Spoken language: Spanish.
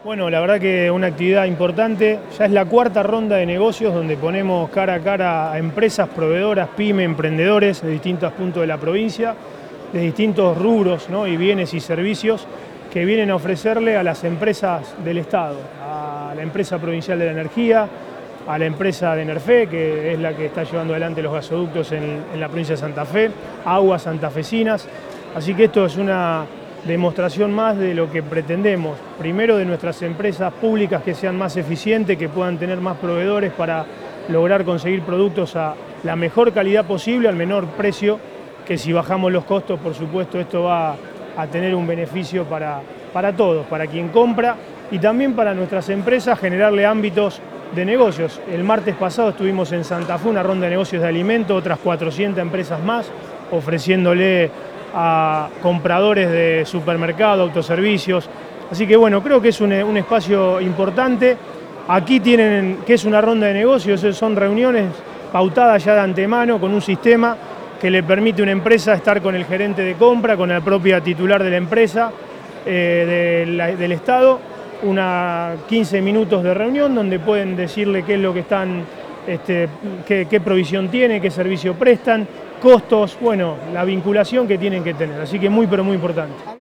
Bueno, la verdad que una actividad importante, ya es la cuarta ronda de negocios donde ponemos cara a cara a empresas, proveedoras, pyme, emprendedores de distintos puntos de la provincia, de distintos rubros, ¿no? Y bienes y servicios que vienen a ofrecerle a las empresas del Estado, a la empresa provincial de la energía, a la empresa de Enerfe, que es la que está llevando adelante los gasoductos en la provincia de Santa Fe, aguas santafesinas. Así que esto es una demostración más de lo que pretendemos. Primero, de nuestras empresas públicas que sean más eficientes, que puedan tener más proveedores para lograr conseguir productos a la mejor calidad posible, al menor precio, que si bajamos los costos, por supuesto, esto va a tener un beneficio para todos, para quien compra y también para nuestras empresas, generarle ámbitos de negocios. El martes pasado estuvimos en Santa Fe, una ronda de negocios de alimentos, otras 400 empresas más, ofreciéndole a compradores de supermercado, autoservicios. Así que bueno, creo que es un espacio importante. Aquí tienen, que es una ronda de negocios, son reuniones pautadas ya de antemano con un sistema que le permite a una empresa estar con el gerente de compra, con la propia titular de la empresa, del Estado, 15 minutos de reunión donde pueden decirle qué es lo que están, qué provisión tiene, qué servicio prestan, costos, bueno, la vinculación que tienen que tener. Así que muy, pero muy importante.